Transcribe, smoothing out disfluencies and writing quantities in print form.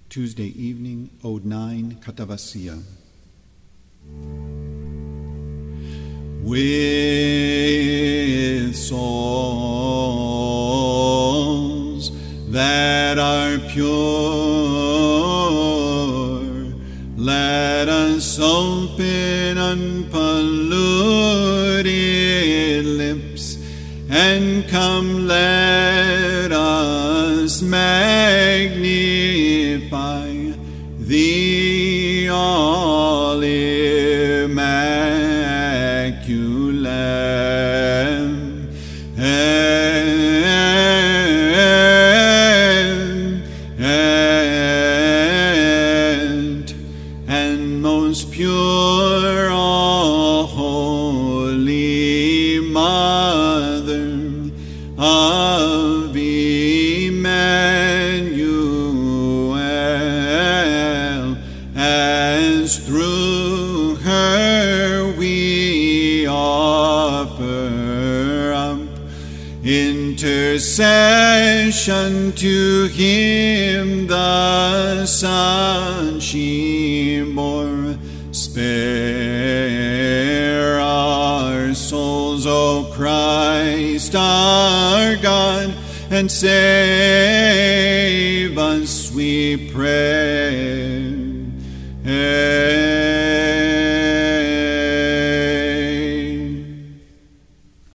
Tuesday evening, Ode 9, Katavasia. With souls that are pure, let us open unpolluted lips, and come, let us magnify Thee, all immaculate, and most pure, all holy Mother of Emmanuel, as through her we offer up intercession to Him, the Son she bore. Spare our souls, O Christ our God, and save us, we pray.